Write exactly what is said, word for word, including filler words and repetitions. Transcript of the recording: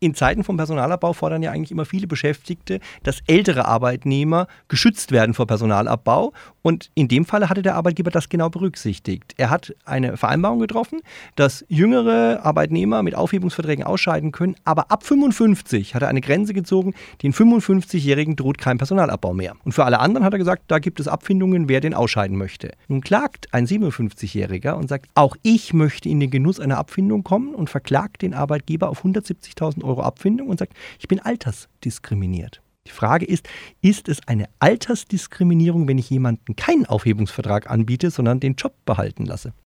In Zeiten vom Personalabbau fordern ja eigentlich immer viele Beschäftigte, dass ältere Arbeitnehmer geschützt werden vor Personalabbau. Und in dem Falle hatte der Arbeitgeber das genau berücksichtigt. Er hat eine Vereinbarung getroffen, dass jüngere Arbeitnehmer mit Aufhebungsverträgen ausscheiden können. Aber ab fünfundfünfzig hat er eine Grenze gezogen, den fünfundfünfzigjährigen droht kein Personalabbau mehr. Und für alle anderen hat er gesagt, da gibt es Abfindungen, wer den ausscheiden möchte. Nun klagt ein siebenundfünfzigjähriger und sagt, auch ich möchte in den Genuss einer Abfindung kommen und verklagt den Arbeitgeber auf hundertsiebzigtausend Euro Abfindung und sagt, ich bin altersdiskriminiert. Die Frage ist, ist es eine Altersdiskriminierung, wenn ich jemanden keinen Aufhebungsvertrag anbiete, sondern den Job behalten lasse?